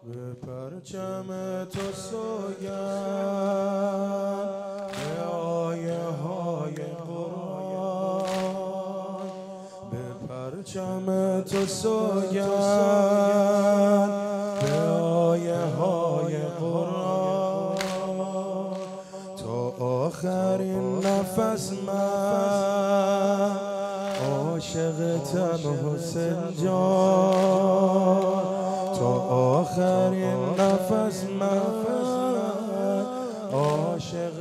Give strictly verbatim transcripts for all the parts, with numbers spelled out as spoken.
به پرچم تو سوگند به آیه های قرآن، به پرچم تو سوگند به آیه های قرآن، تا آخرین نفس من عاشقتم حسین جان، تا آخرین نفس من عاشق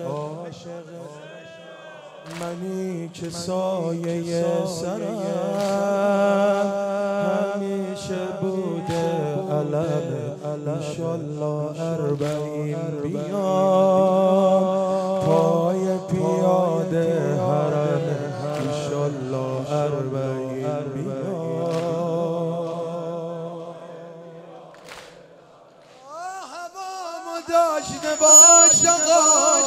منی که سایه سرم همیشه بوده علم، انشالله اربعین بیام پای پیاده حرم، انشالله اربعین بیام. هوامو داشته باش آقا،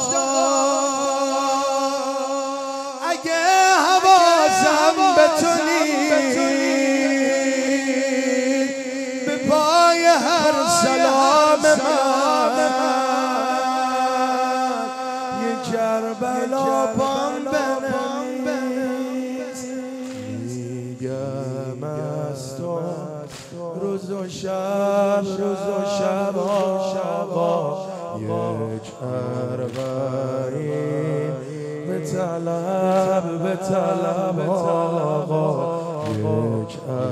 اگه حواسم به تو نیست به پای هر سلام من یه کربلا پام بنویس. میگم از تو روز و شب، روز و شب آقا یک اربعین به طلب، به طلب آقا یک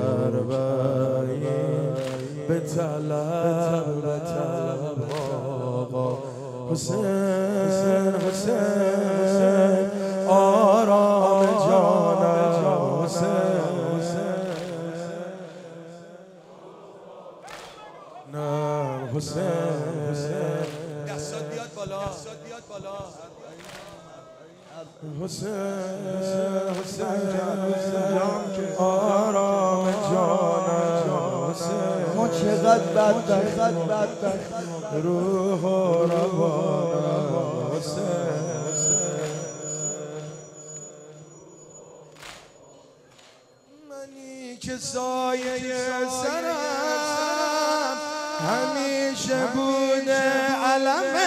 اربعین به طلب، به طلب آقا. حسین حسین آرام جانم حسین، نه حسین حسین دستات بیاد بالا، دستات بیاد بالا. حسین حسین آرام جانم حسین، ما چقدر بدبخت روح و روانم حسین. منی که سایه سرم همیشه بوده علمه،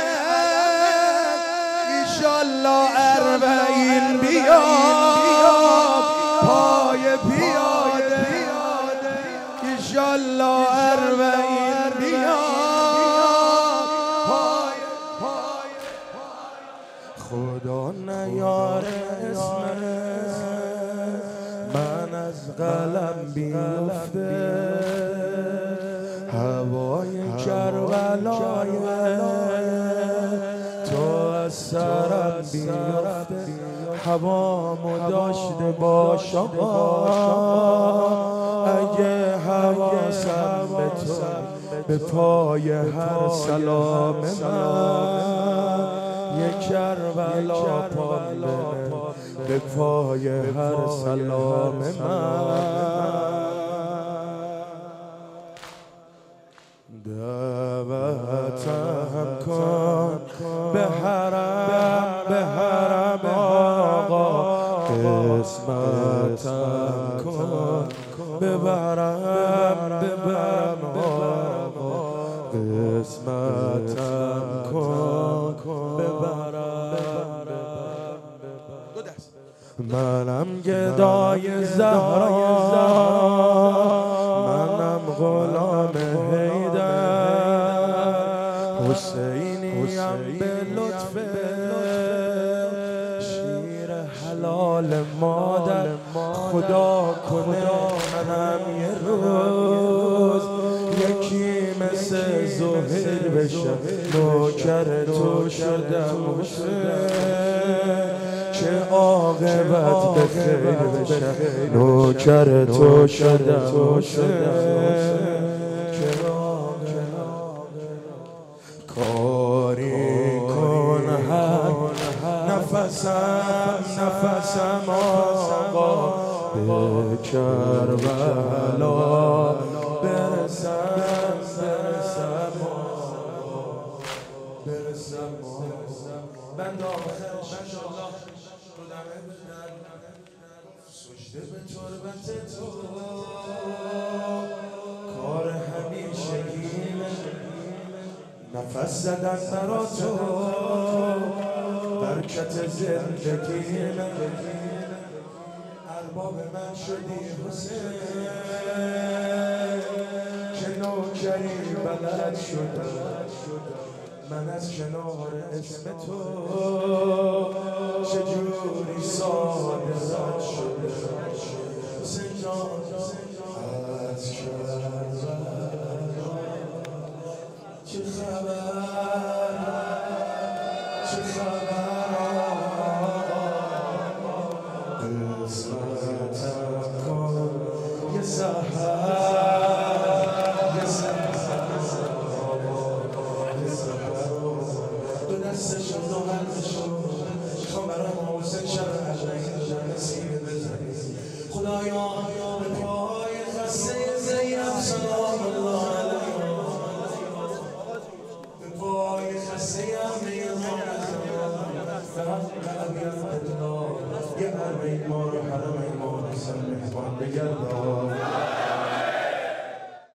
انشالله اربعین بیام پای پیاده، انشالله اربعین بیام پای خدا نیاره اسم من از قلم بیفته، هوای کربلای تو از سرم بیفته. هوامو داشته باش آقا، اگه حواسم به تو به پای هر سلام من یک کربلا پام بنه، به پای هر سلام من دعوتم کن به حرم، به حرم آقا قسمتم کن ببرم، ببرم آقا قسمتم کن ببرم. منم گدای زهرا، منم غلام حیدر، حسینیم به لطف شیر حلال مادر. خدا کنه منم یه روز یکی مثل زهیر بشم، نوکر تو شدم حسین، چه عاقبت به خیر بشم، نوکر تو شدم حسین. کاری کن هر نفسم، نفسم آقا به کربلا برسم، برسم برسم بند آخرش انشالله رو دمه بدن سجده به تربت تو، کار همیشگی نفس زدن برا تو برکت زندگی من، ارباب من شدی حسین که نوکری بلد شدم من از کنار اسم تو چجوری ساده رد شده حسین جان از چه خبر چه خبر قسمتم کن یه سحر یه سحر یه سحر دو دستشون دو قلبشون میخوام برام حسین شب عجایی نصیب بزنی خدایا به پای خسته زینب سلام الله علیه به پای خسته امیر یه حرمین ما رو حرمین ما حسن مهمان بگردان